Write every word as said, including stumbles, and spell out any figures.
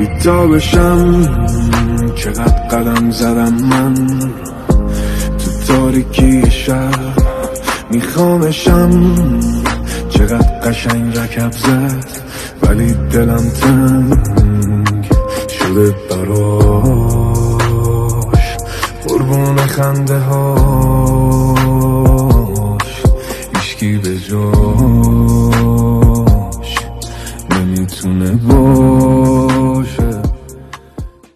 بیتابشم، چقدر قدم زدم من تو تاریکی شب، میخوامشم، چقدر قشنگ رکب زد ولی دلم تنگ شده براش، قربون خنده هاش هیچکی به جاش.